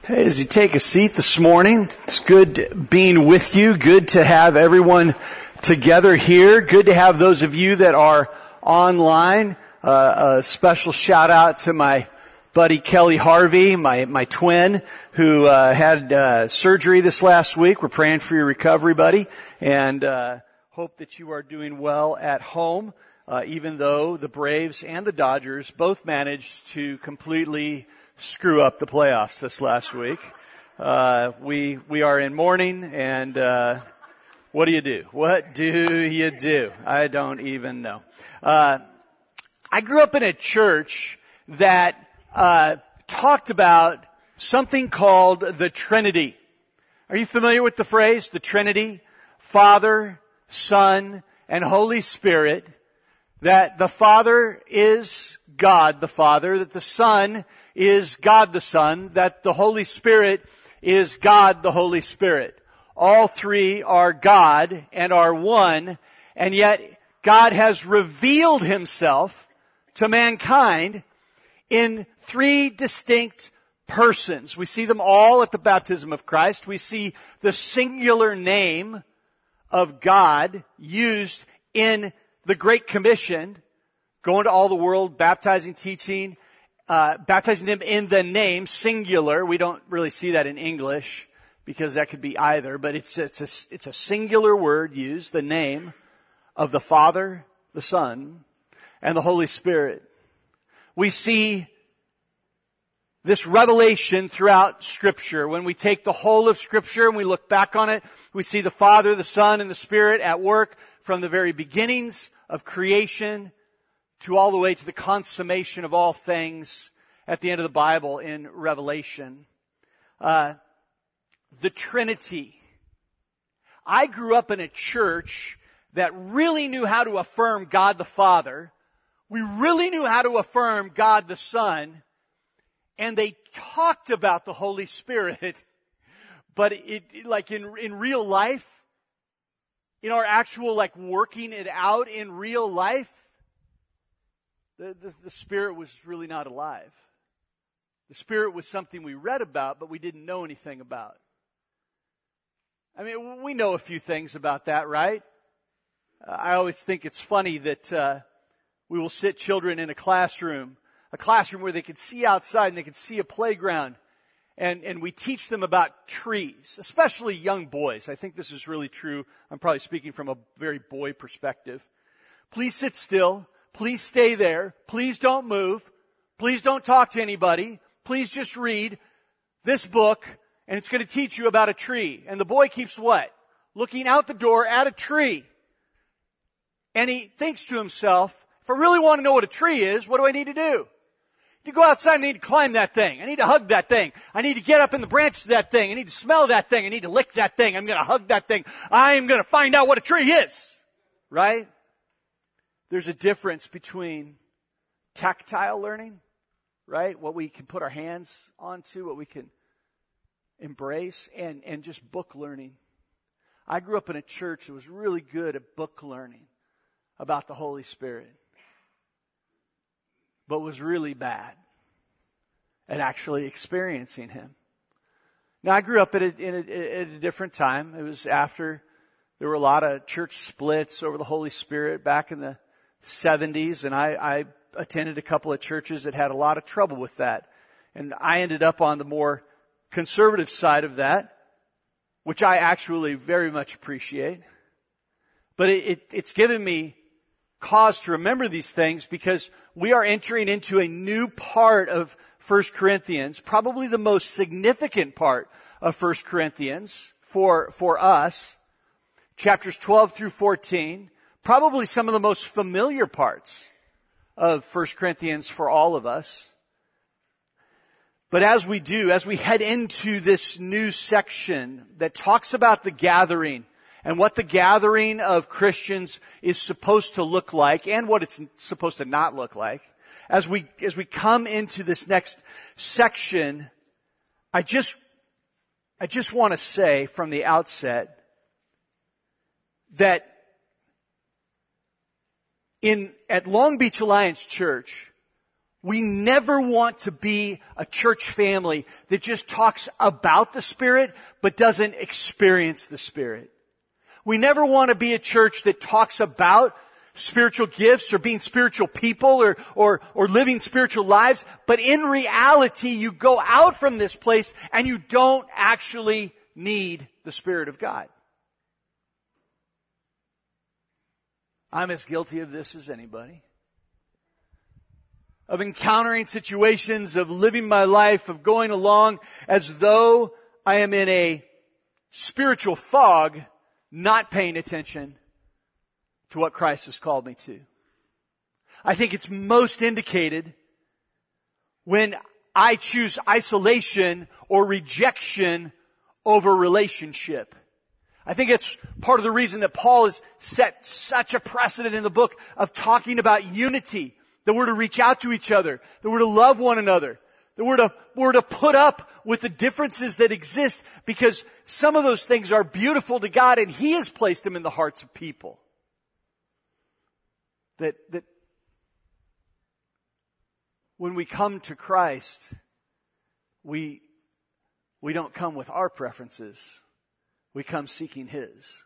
Hey, as you take a seat this morning, it's good being with you. Good to have everyone together here. Good to have those of you that are online. A special shout out to my buddy Kelly Harvey, my twin, who had surgery this last week. We're praying for your recovery, buddy, and hope that you are doing well at home. Even though the Braves and the Dodgers both managed to completely screw up the playoffs this last week. We are in mourning, and what do you do? What do you do? I don't even know. I grew up in a church that talked about something called the Trinity. Are you familiar with the phrase, the Trinity? Father, Son, and Holy Spirit. That the Father is God the Father, that the Son is God the Son, that the Holy Spirit is God the Holy Spirit. All three are God and are one, and yet God has revealed Himself to mankind in three distinct persons. We see them all at the baptism of Christ. We see the singular name of God used in the Great Commission, going to all the world, baptizing, teaching, baptizing them in the name, singular. We don't really see that in English because that could be either, but it's a singular word used, the name of the Father, the Son, and the Holy Spirit. We see this revelation throughout Scripture. When we take the whole of Scripture and we look back on it, we see the Father, the Son, and the Spirit at work from the very beginnings of creation to all the way to the consummation of all things at the end of the Bible in Revelation. The Trinity. I grew up in a church that really knew how to affirm God the Father. We really knew how to affirm God the Son. And they talked about the Holy Spirit, but like in real life, in our actual like working it out in real life, the Spirit was really not alive. The Spirit was something we read about, but we didn't know anything about. I mean, we know a few things about that, right? I always think it's funny that we will sit children in a classroom where they could see outside and they could see a playground. And we teach them about trees, especially young boys. I think this is really true. I'm probably speaking from a very boy perspective. Please sit still. Please stay there. Please don't move. Please don't talk to anybody. Please just read this book, and it's going to teach you about a tree. And the boy keeps what? Looking out the door at a tree. And he thinks to himself, if I really want to know what a tree is, what do I need to do? You go outside, I need to climb that thing. I need to hug that thing. I need to get up in the branches of that thing. I need to smell that thing. I need to lick that thing. I'm going to hug that thing. I'm going to find out what a tree is. Right? There's a difference between tactile learning, right? What we can put our hands onto, what we can embrace, and just book learning. I grew up in a church that was really good at book learning about the Holy Spirit, but was really bad at actually experiencing Him. Now, I grew up at a different time. It was after there were a lot of church splits over the Holy Spirit back in the 70s, and I attended a couple of churches that had a lot of trouble with that. And I ended up on the more conservative side of that, which I actually very much appreciate. But it's given me cause to remember these things because we are entering into a new part of 1 Corinthians, probably the most significant part of 1 Corinthians for us. Chapters 12 through 14, probably some of the most familiar parts of 1 Corinthians for all of us. But as we head into this new section that talks about the gathering and what the gathering of Christians is supposed to look like and what it's supposed to not look like. As we come into this next section, I just want to say from the outset that at Long Beach Alliance Church, We never want to be a church family that just talks about the Spirit but doesn't experience the Spirit. We never want to be a church that talks about spiritual gifts or being spiritual people or living spiritual lives, but in reality you go out from this place and you don't actually need the Spirit of God. I'm as guilty of this as anybody. Of encountering situations, of living my life, of going along as though I am in a spiritual fog, not paying attention to what Christ has called me to. I think it's most indicated when I choose isolation or rejection over relationship. I think it's part of the reason that Paul has set such a precedent in the book of talking about unity. That we're to reach out to each other. That we're to love one another. That we're to put up with the differences that exist because some of those things are beautiful to God and He has placed them in the hearts of people. That when we come to Christ, we don't come with our preferences. We come seeking His.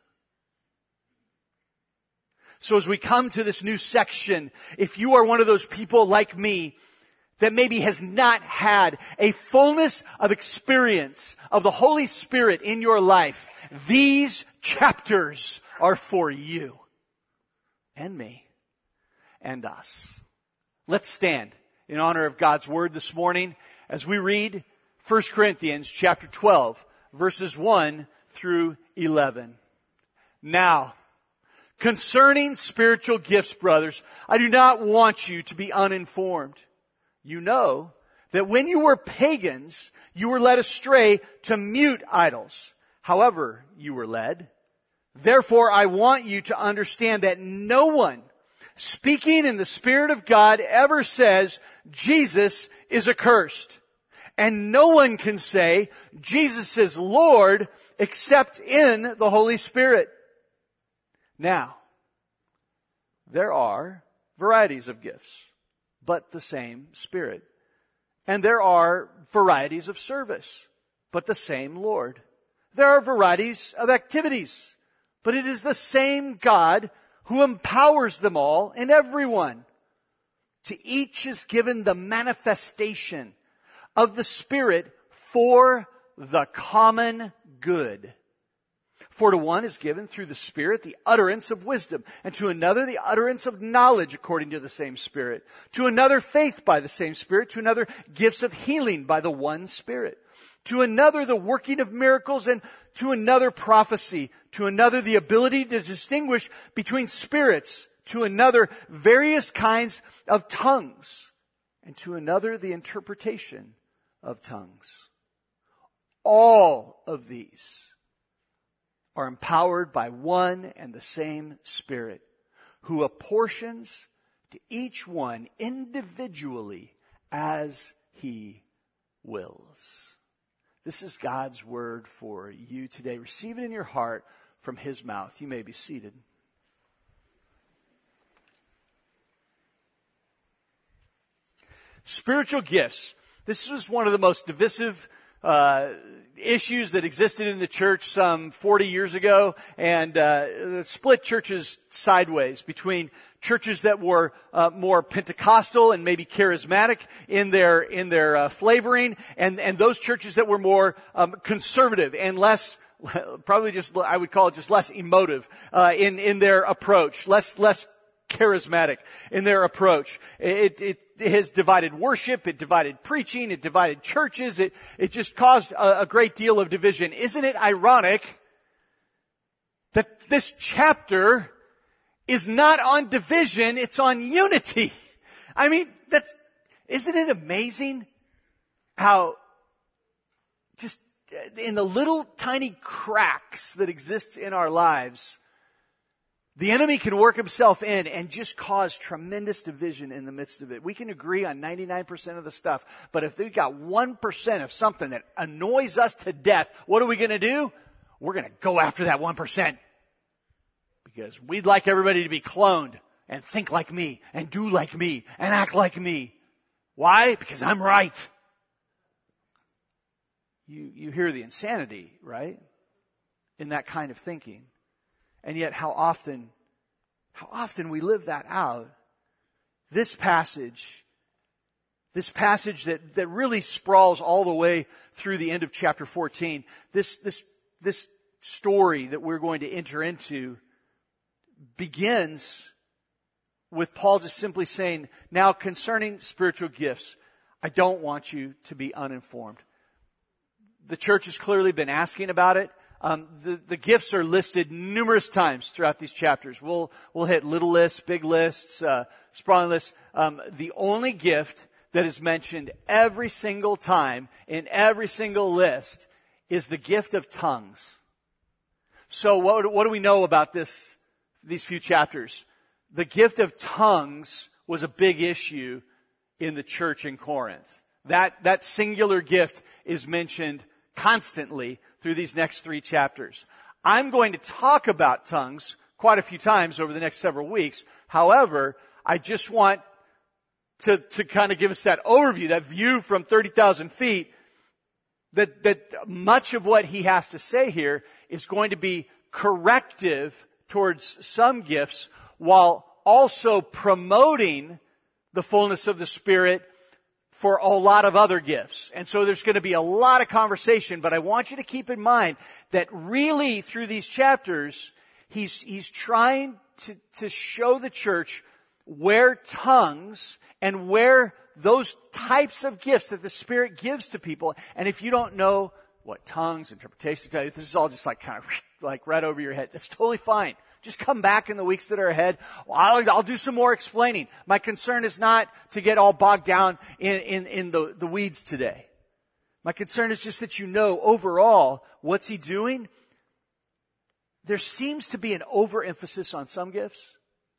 So as we come to this new section, if you are one of those people like me that maybe has not had a fullness of experience of the Holy Spirit in your life, these chapters are for you and me and us. Let's stand in honor of God's Word this morning as we read 1 Corinthians chapter 12, verses 1 through 11. Now, concerning spiritual gifts, brothers, I do not want you to be uninformed. You know that when you were pagans, you were led astray to mute idols. However, you were led. Therefore, I want you to understand that no one speaking in the Spirit of God ever says Jesus is accursed. And no one can say Jesus is Lord except in the Holy Spirit. Now, there are varieties of gifts, but the same Spirit. And there are varieties of service, but the same Lord. There are varieties of activities, but it is the same God who empowers them all and everyone. To each is given the manifestation of the Spirit for the common good. For to one is given through the Spirit the utterance of wisdom, and to another the utterance of knowledge according to the same Spirit. To another faith by the same Spirit. To another gifts of healing by the one Spirit. To another the working of miracles, and to another prophecy. To another the ability to distinguish between spirits. To another various kinds of tongues. And to another the interpretation of tongues. All of these are empowered by one and the same Spirit, who apportions to each one individually as He wills. This is God's word for you today. Receive it in your heart from His mouth. You may be seated. Spiritual gifts. This was one of the most divisive issues that existed in the church some 40 years ago, and split churches sideways between churches that were more Pentecostal and maybe charismatic in their flavoring, and those churches that were more conservative and less, probably just, I would call it just less emotive in their approach, less charismatic in their approach. It has divided worship, it divided preaching, it divided churches, it just caused a great deal of division. Isn't it ironic that this chapter is not on division, it's on unity? I mean, isn't it amazing how just in the little tiny cracks that exist in our lives, the enemy can work himself in and just cause tremendous division in the midst of it. We can agree on 99% of the stuff, but if we've got 1% of something that annoys us to death, what are we going to do? We're going to go after that 1%. Because we'd like everybody to be cloned and think like me and do like me and act like me. Why? Because I'm right. You hear the insanity, right? In that kind of thinking. And yet how often we live that out. This passage that really sprawls all the way through the end of chapter 14, this story that we're going to enter into begins with Paul just simply saying, now concerning spiritual gifts, I don't want you to be uninformed. The church has clearly been asking about it. The gifts are listed numerous times throughout these chapters. We'll hit little lists, big lists, sprawling lists. The only gift that is mentioned every single time in every single list is the gift of tongues. So what do we know about these few chapters? The gift of tongues was a big issue in the church in Corinth. That singular gift is mentioned constantly through these next 3 chapters. I'm going to talk about tongues quite a few times over the next several weeks. However, I just want to kind of give us that overview, that view from 30,000 feet, that much of what he has to say here is going to be corrective towards some gifts while also promoting the fullness of the Spirit for a lot of other gifts. And so there's going to be a lot of conversation, but I want you to keep in mind that really through these chapters, he's trying to show the church where tongues and where those types of gifts that the Spirit gives to people. And if you don't know what tongues, interpretation, this is all just like kind of like right over your head. That's totally fine. Just come back in the weeks that are ahead. I'll do some more explaining. My concern is not to get all bogged down in the weeds today. My concern is just that you know overall, what's he doing? There seems to be an overemphasis on some gifts.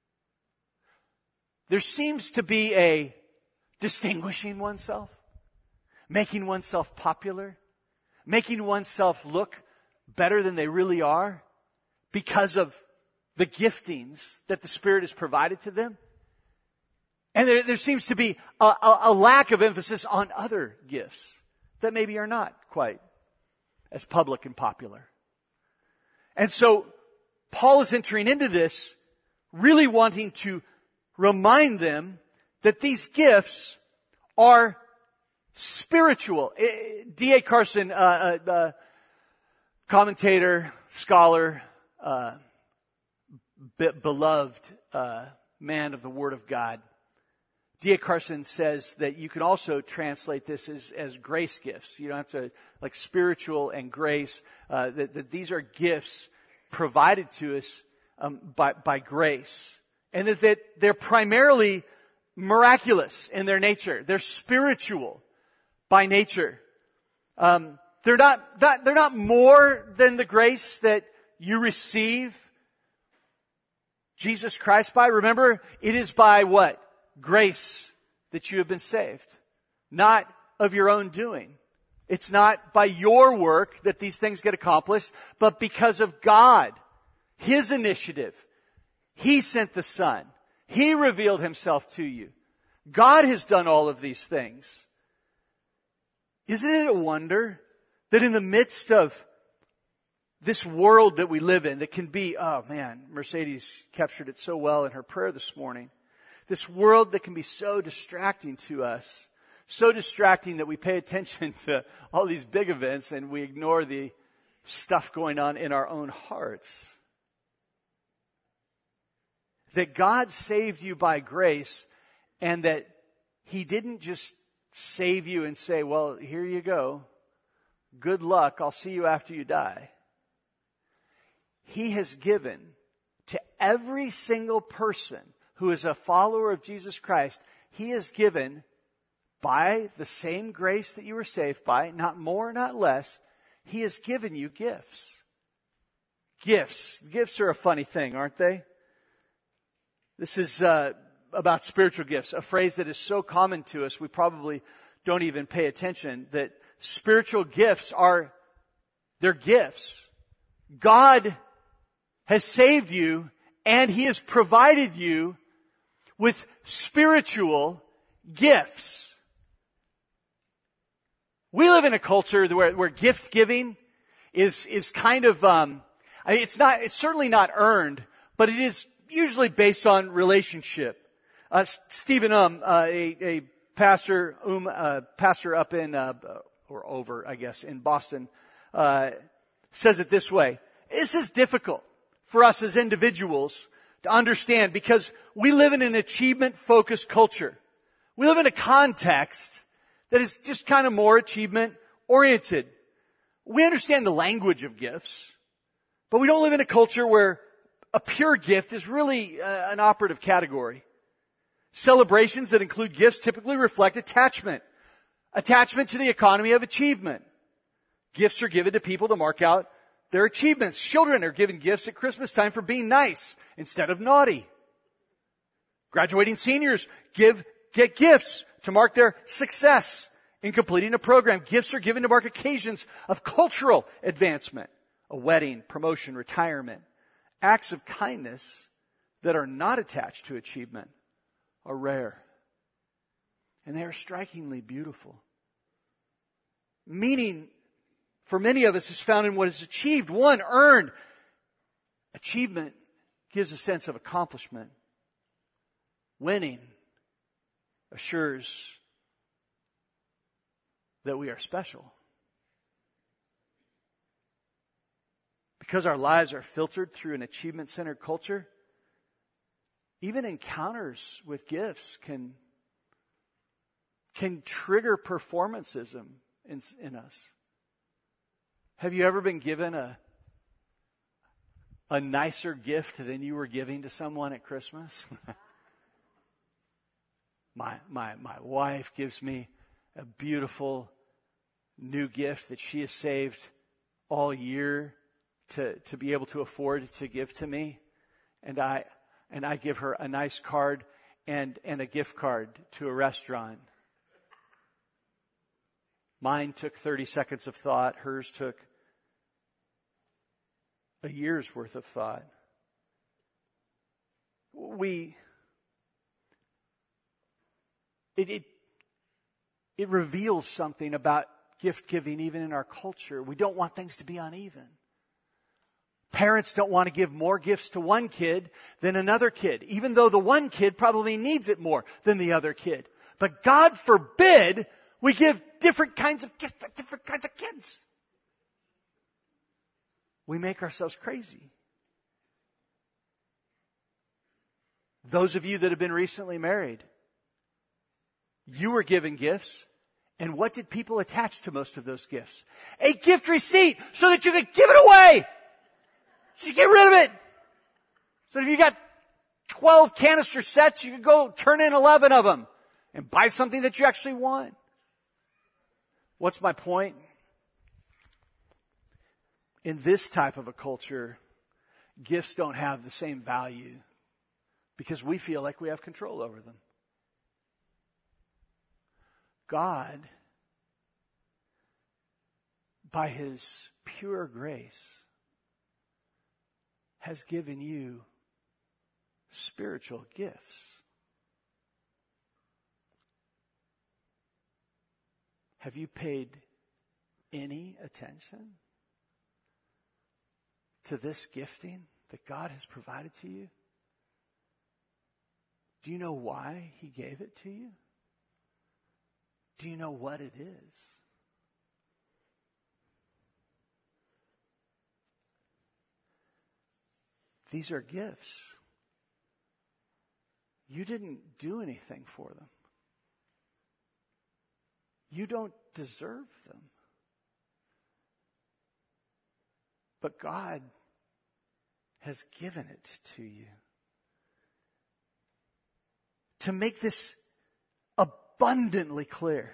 There seems to be a distinguishing oneself, making oneself popular, making oneself look better than they really are because of the giftings that the Spirit has provided to them. And there seems to be a lack of emphasis on other gifts that maybe are not quite as public and popular. And so Paul is entering into this really wanting to remind them that these gifts are spiritual. D.A. Carson, commentator, scholar, beloved man of the Word of God. D.A. Carson says that you can also translate this as grace gifts. You don't have to, like spiritual and grace, that these are gifts provided to us by grace. And that they're primarily miraculous in their nature. They're spiritual by nature. They're not more than the grace that you receive Jesus Christ by. Remember, it is by what? Grace that you have been saved. Not of your own doing. It's not by your work that these things get accomplished, but because of God. His initiative. He sent the Son. He revealed Himself to you. God has done all of these things. Isn't it a wonder that in the midst of this world that we live in that can be, oh man, Mercedes captured it so well in her prayer this morning. This world that can be so distracting to us. So distracting that we pay attention to all these big events and we ignore the stuff going on in our own hearts. That God saved you by grace and that He didn't just save you and say, well, here you go. Good luck. I'll see you after you die. He has given to every single person who is a follower of Jesus Christ, He has given by the same grace that you were saved by, not more, not less, He has given you gifts. Gifts. Gifts are a funny thing, aren't they? This is about spiritual gifts, a phrase that is so common to us we probably don't even pay attention, that spiritual gifts they're gifts. God has saved you and He has provided you with spiritual gifts. We live in a culture where gift giving is kind of, it's certainly not earned, but it is usually based on relationship. Stephen a pastor up in, or over, I guess, in Boston, says it this way. This is difficult for us as individuals to understand because we live in an achievement-focused culture. We live in a context that is just kind of more achievement-oriented. We understand the language of gifts, but we don't live in a culture where a pure gift is really an operative category. Celebrations that include gifts typically reflect attachment to the economy of achievement. Gifts are given to people to mark out their achievements. Children are given gifts at Christmas time for being nice instead of naughty. Graduating seniors get gifts to mark their success in completing a program. Gifts are given to mark occasions of cultural advancement, a wedding, promotion, retirement. Acts of kindness that are not attached to achievement are rare. And they are strikingly beautiful. Meaning, for many of us, is found in what is achieved, one, earned. Achievement gives a sense of accomplishment. Winning assures that we are special. Because our lives are filtered through an achievement-centered culture, even encounters with gifts can trigger performancism in us. Have you ever been given a nicer gift than you were giving to someone at Christmas? My wife gives me a beautiful new gift that she has saved all year to be able to afford to give to me. And I give her a nice card and a gift card to a restaurant. Mine took 30 seconds of thought. Hers took a year's worth of thought. It reveals something about gift giving even in our culture. We don't want things to be uneven. Parents don't want to give more gifts to one kid than another kid, even though the one kid probably needs it more than the other kid. But God forbid we give different kinds of gifts to different kinds of kids. We make ourselves crazy. Those of you that have been recently married, you were given gifts. And what did people attach to most of those gifts? A gift receipt so that you could give it away. So you get rid of it. So if you got 12 canister sets, you could go turn in 11 of them and buy something that you actually want. What's my point? In this type of a culture, gifts don't have the same value because we feel like we have control over them. God, by His pure grace, has given you spiritual gifts. Have you paid any attention to this gifting that God has provided to you? Do you know why He gave it to you? Do you know what it is? These are gifts. You didn't do anything for them. You don't deserve them. But God has given it to you. To make this abundantly clear,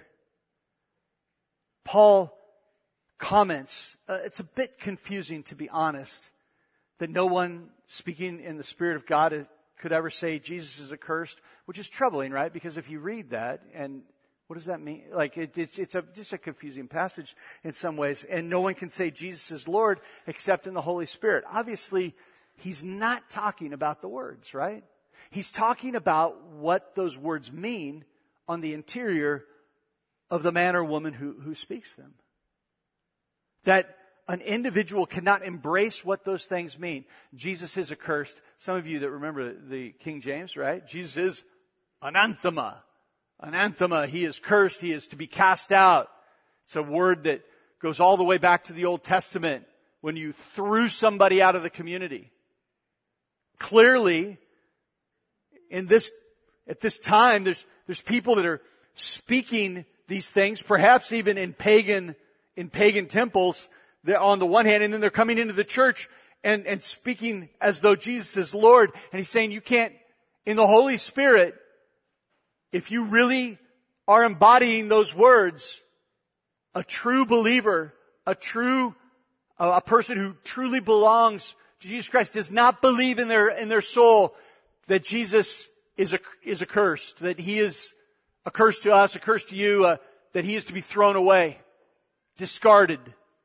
Paul comments, it's a bit confusing to be honest, that no one speaking in the Spirit of God could ever say Jesus is accursed, which is troubling, right? Because if you read that, and what does that mean? Like it's just a confusing passage in some ways, and no one can say Jesus is Lord except in the Holy Spirit. Obviously, he's not talking about the words, right? He's talking about what those words mean on the interior of the man or woman who speaks them. That an individual cannot embrace what those things mean. Jesus is accursed. Some of you that remember the King James, right? Jesus is anathema. Anathema. He is cursed. He is to be cast out. It's a word that goes all the way back to the Old Testament when you threw somebody out of the community. Clearly, at this time, there's people that are speaking these things, perhaps even in pagan temples, on the one hand, and then they're coming into the church and speaking as though Jesus is Lord. And he's saying you can't, in the Holy Spirit, if you really are embodying those words, a true believer, a person who truly belongs to Jesus Christ does not believe in their soul that Jesus is accursed, that He is accursed to us, accursed to you, that He is to be thrown away, discarded.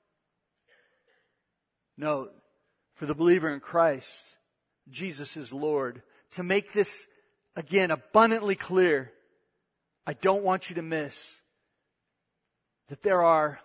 No, for the believer in Christ, Jesus is Lord. To make this, again, abundantly clear, I don't want you to miss that there are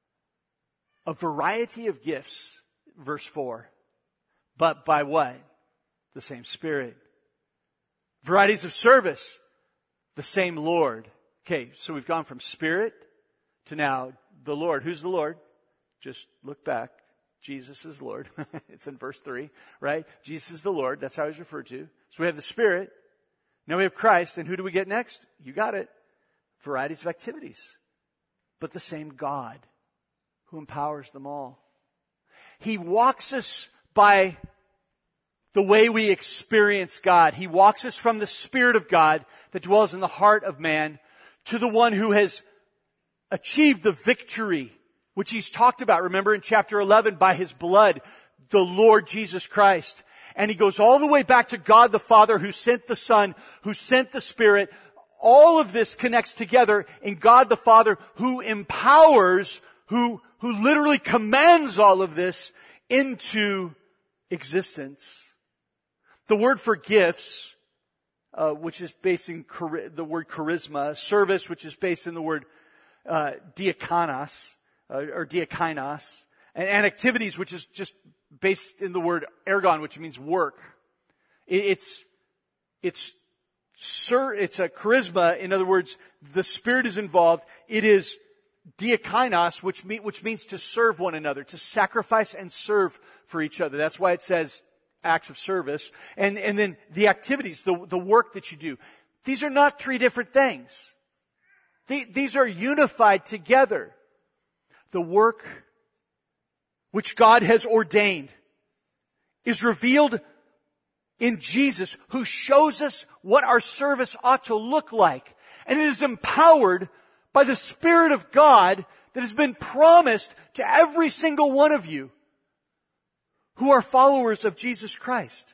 a variety of gifts, verse 4. But by what? The same Spirit. Varieties of service, the same Lord. Okay, so we've gone from Spirit to now the Lord. Who's the Lord? Just look back. Jesus is Lord. It's in verse 3, right? Jesus is the Lord. That's how He's referred to. So we have the Spirit. Now we have Christ. And who do we get next? You got it. Varieties of activities. But the same God who empowers them all. He walks us by the way we experience God. He walks us from the Spirit of God that dwells in the heart of man to the one who has achieved the victory, which He's talked about, remember in chapter 11, by His blood, the Lord Jesus Christ. And He goes all the way back to God the Father who sent the Son, who sent the Spirit. All of this connects together in God the Father who empowers, who literally commands all of this into existence. The word for gifts, which is based in the word charisma, service, which is based in the word diakonos, or diakinos, and activities, which is just based in the word ergon, which means work. It's a charisma. In other words, the Spirit is involved. It is diakinos, which means to serve one another, to sacrifice and serve for each other. That's why it says acts of service. And then the activities, the work that you do. These are not three different things. These are unified together. The work which God has ordained is revealed in Jesus, who shows us what our service ought to look like. And it is empowered by the Spirit of God that has been promised to every single one of you who are followers of Jesus Christ.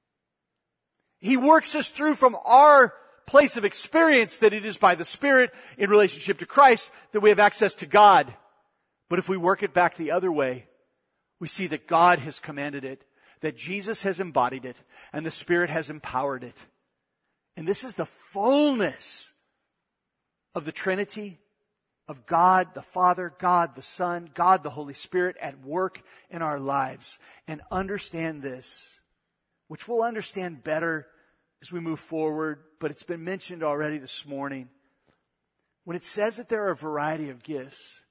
He works us through from our place of experience that it is by the Spirit in relationship to Christ that we have access to God. But if we work it back the other way, we see that God has commanded it, that Jesus has embodied it, and the Spirit has empowered it. And this is the fullness of the Trinity, of God the Father, God the Son, God the Holy Spirit at work in our lives. And understand this, which we'll understand better as we move forward, but it's been mentioned already this morning. When it says that there are a variety of gifts,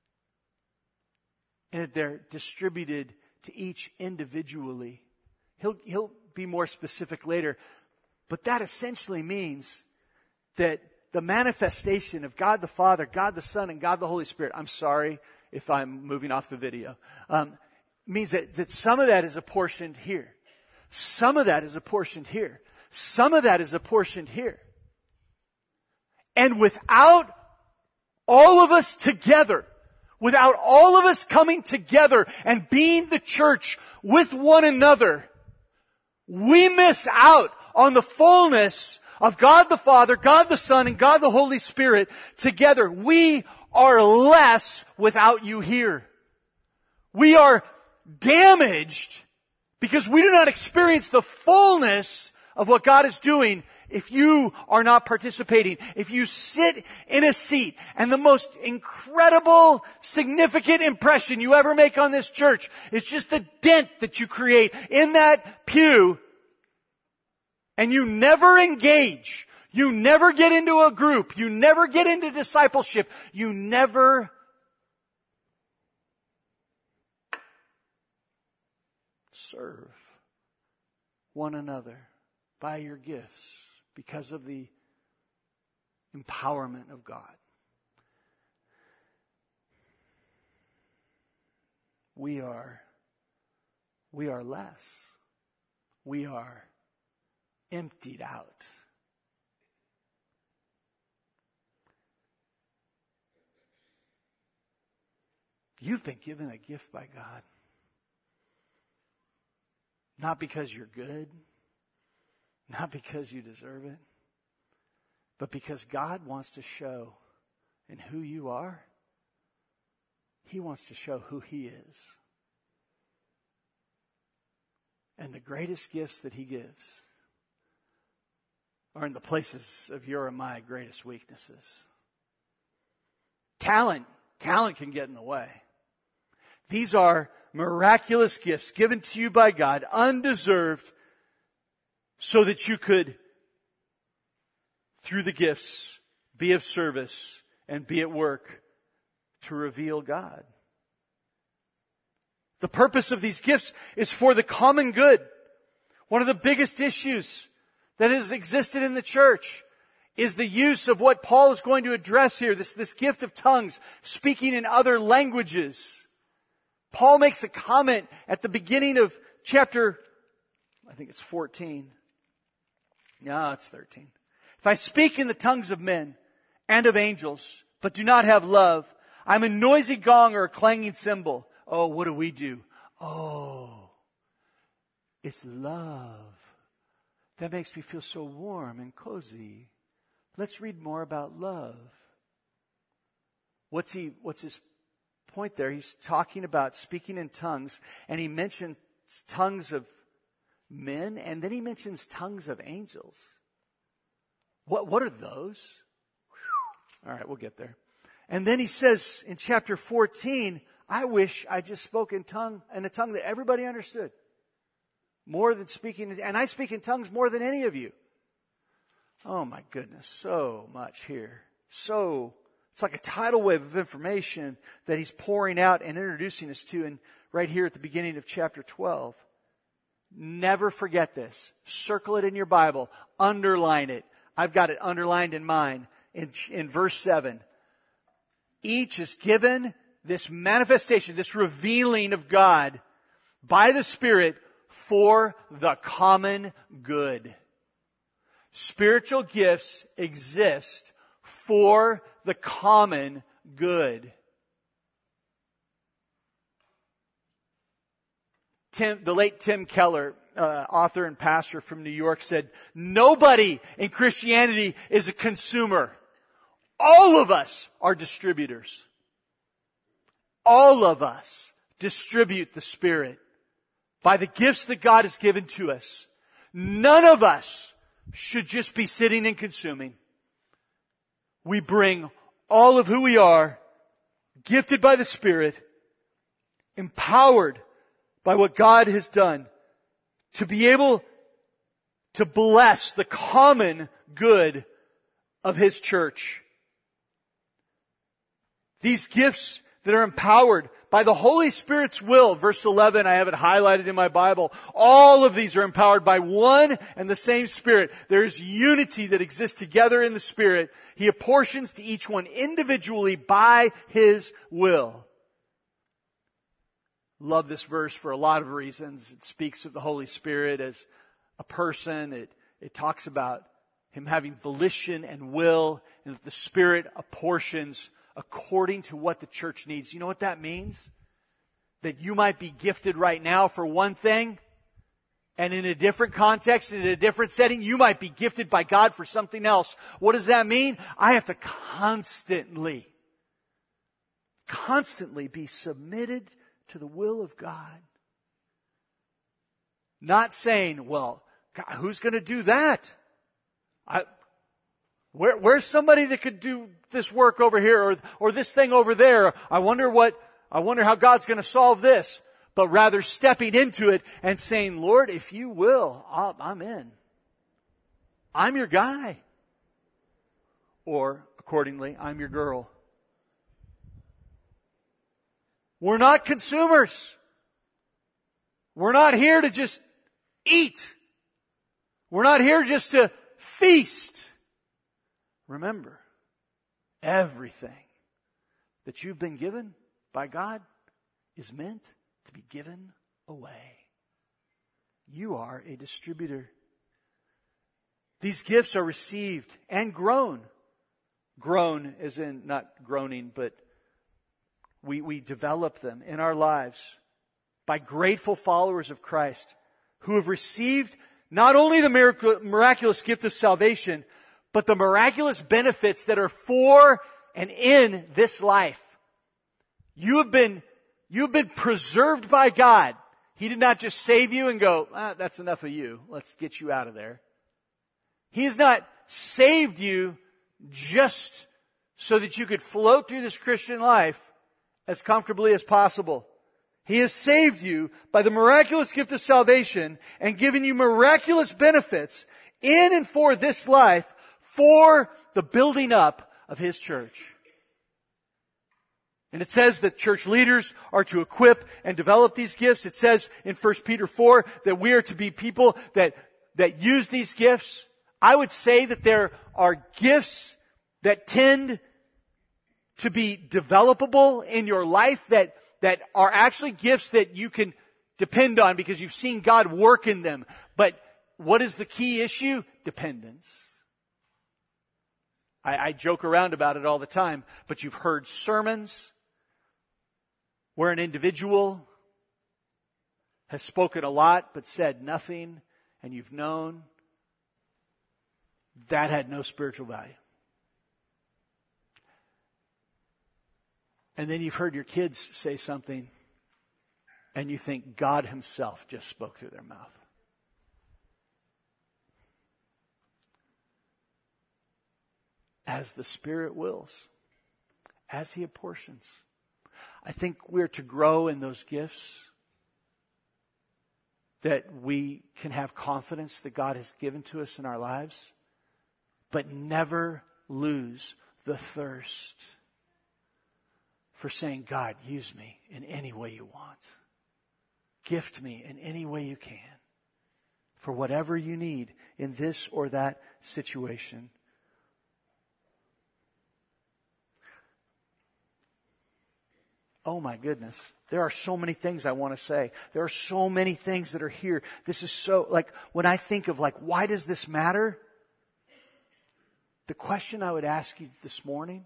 and that they're distributed to each individually, he'll be more specific later, but that essentially means that the manifestation of God the Father, God the Son, and God the Holy Spirit, I'm sorry if I'm moving off the video, means that some of that is apportioned here. Some of that is apportioned here. Some of that is apportioned here. And without all of us together, without all of us coming together and being the church with one another, we miss out on the fullness of God the Father, God the Son, and God the Holy Spirit together. We are less without you here. We are damaged because we do not experience the fullness of what God is doing if you are not participating, if you sit in a seat and the most incredible, significant impression you ever make on this church is just the dent that you create in that pew, and you never engage, you never get into a group, you never get into discipleship, you never serve one another by your gifts because of the empowerment of God. We are less. We are emptied out. You've been given a gift by God. Not because you're good, not because you deserve it, but because God wants to show in who you are, He wants to show who He is. And the greatest gifts that He gives are in the places of your and my greatest weaknesses. Talent can get in the way. These are miraculous gifts given to you by God, undeserved, so that you could, through the gifts, be of service and be at work to reveal God. The purpose of these gifts is for the common good. One of the biggest issues that has existed in the church is the use of what Paul is going to address here, this gift of tongues, speaking in other languages. Paul makes a comment at the beginning of chapter, I think it's 14. No, it's 13. If I speak in the tongues of men and of angels, but do not have love, I'm a noisy gong or a clanging cymbal. Oh, what do? Oh, it's love. That makes me feel so warm and cozy. Let's read more about love. What's his point there? He's talking about speaking in tongues, and he mentions tongues of men, and then he mentions tongues of angels. What are those? Whew. All right, we'll get there. And then he says in chapter 14, I wish I just spoke in a tongue that everybody understood. More than speaking, and I speak in tongues more than any of you. Oh my goodness, so much here. It's like a tidal wave of information that he's pouring out and introducing us to, and right here at the beginning of chapter 12. Never forget this. Circle it in your Bible. Underline it. I've got it underlined in mine. In verse 7. Each is given this manifestation, this revealing of God by the Spirit for the common good. Spiritual gifts exist for the common good. The late Tim Keller, author and pastor from New York, said, nobody in Christianity is a consumer. All of us are distributors. All of us distribute the Spirit by the gifts that God has given to us. None of us should just be sitting and consuming. We bring all of who we are, gifted by the Spirit, empowered by what God has done, to be able to bless the common good of His church. These gifts that are empowered by the Holy Spirit's will. Verse 11, I have it highlighted in my Bible. All of these are empowered by one and the same Spirit. There is unity that exists together in the Spirit. He apportions to each one individually by His will. Love this verse for a lot of reasons. It speaks of the Holy Spirit as a person. It talks about Him having volition and will, and that the Spirit apportions according to what the church needs. You know what that means? That you might be gifted right now for one thing, and in a different context, in a different setting, you might be gifted by God for something else. What does that mean? I have to constantly be submitted to the will of God. Not saying, well, God, who's going to do that? Where's somebody that could do this work over here or this thing over there? I wonder how God's going to solve this. But rather stepping into it and saying, Lord, if you will, I'm in. I'm your guy. Or, accordingly, I'm your girl. We're not consumers. We're not here to just eat. We're not here just to feast. Remember, everything that you've been given by God is meant to be given away. You are a distributor. These gifts are received and grown. Grown as in not groaning, but we develop them in our lives by grateful followers of Christ who have received not only the miraculous gift of salvation, but the miraculous benefits that are for and in this life. You have been preserved by God. He did not just save you and go, that's enough of you. Let's get you out of there. He has not saved you just so that you could float through this Christian life as comfortably as possible. He has saved you by the miraculous gift of salvation and given you miraculous benefits in and for this life for the building up of His church. And it says that church leaders are to equip and develop these gifts. It says in 1 Peter 4 that we are to be people that use these gifts. I would say that there are gifts that tend to be developable in your life that are actually gifts that you can depend on because you've seen God work in them. But what is the key issue? Dependence. I joke around about it all the time, but you've heard sermons where an individual has spoken a lot but said nothing, and you've known that had no spiritual value. And then you've heard your kids say something, and you think God Himself just spoke through their mouth. As the Spirit wills, as He apportions. I think we're to grow in those gifts, that we can have confidence that God has given to us in our lives, but never lose the thirst for saying, God, use me in any way you want. Gift me in any way you can for whatever you need in this or that situation. Oh my goodness. There are so many things I want to say. There are so many things that are here. This is so, when I think of why does this matter? The question I would ask you this morning,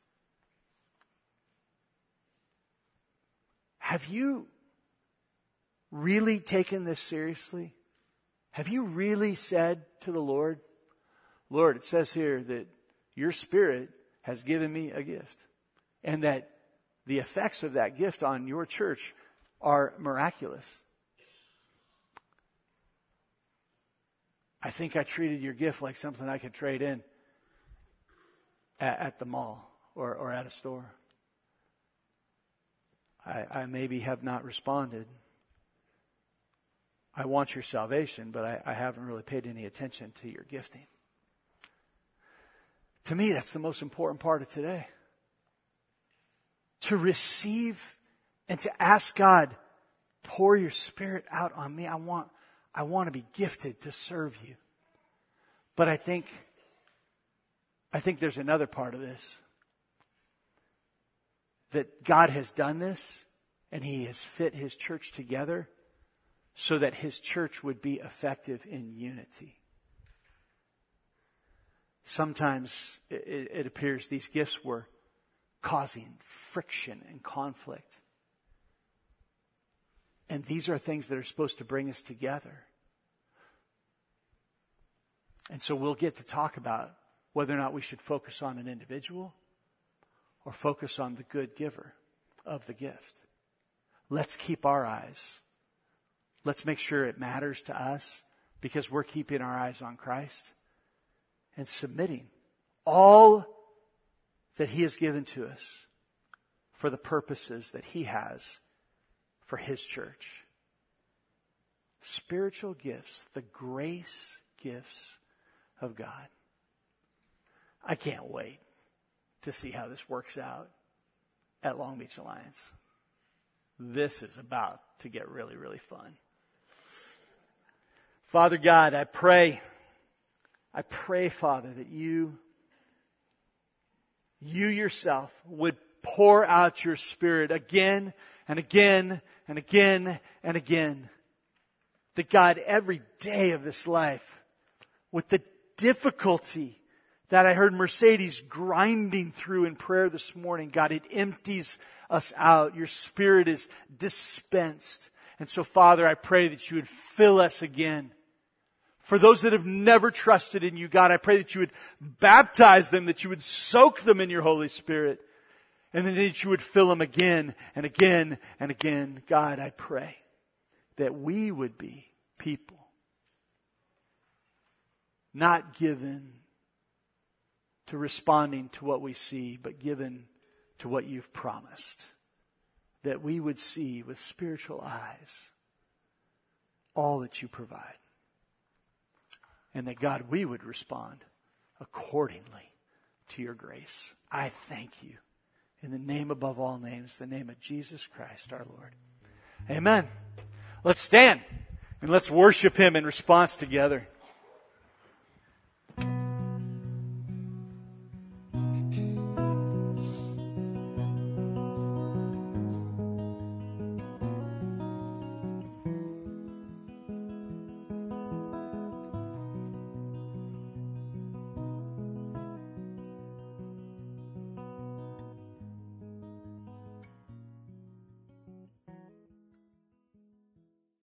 have you really taken this seriously? Have you really said to the Lord, Lord, it says here that your Spirit has given me a gift, and that the effects of that gift on your church are miraculous. I think I treated your gift like something I could trade in at the mall or at a store. I maybe have not responded. I want your salvation, but I haven't really paid any attention to your gifting. To me, that's the most important part of today. To receive and to ask God, pour your Spirit out on me. I want to be gifted to serve you. But I think there's another part of this. That God has done this and He has fit His church together so that His church would be effective in unity. Sometimes it appears these gifts were causing friction and conflict. And these are things that are supposed to bring us together. And so we'll get to talk about whether or not we should focus on an individual or focus on the good giver of the gift. Let's keep our eyes. Let's make sure it matters to us because we're keeping our eyes on Christ. and submitting all that He has given to us for the purposes that He has for His church. Spiritual gifts, the grace gifts of God. I can't wait to see how this works out at Long Beach Alliance. This is about to get really, really fun. Father God, I pray, Father, that you yourself would pour out your Spirit again and again and again and again. That God, every day of this life, with the difficulty that I heard Mercedes grinding through in prayer this morning, God, it empties us out. Your Spirit is dispensed. And so, Father, I pray that you would fill us again. For those that have never trusted in you, God, I pray that you would baptize them, that you would soak them in your Holy Spirit, and then that you would fill them again and again and again. God, I pray that we would be people not given to responding to what we see, but given to what you've promised. That we would see with spiritual eyes all that you provide. And that, God, we would respond accordingly to your grace. I thank you in the name above all names, the name of Jesus Christ our Lord. Amen. Let's stand and let's worship Him in response together.